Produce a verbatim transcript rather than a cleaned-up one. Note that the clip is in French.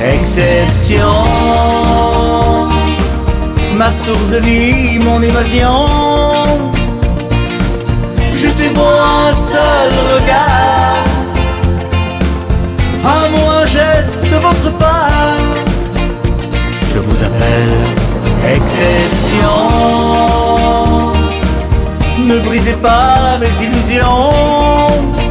Exception, ma source de vie, mon évasion. Je te vois un seul regard, un mot, un geste de votre part. Je vous appelle exception. Ne brisez pas mes illusions.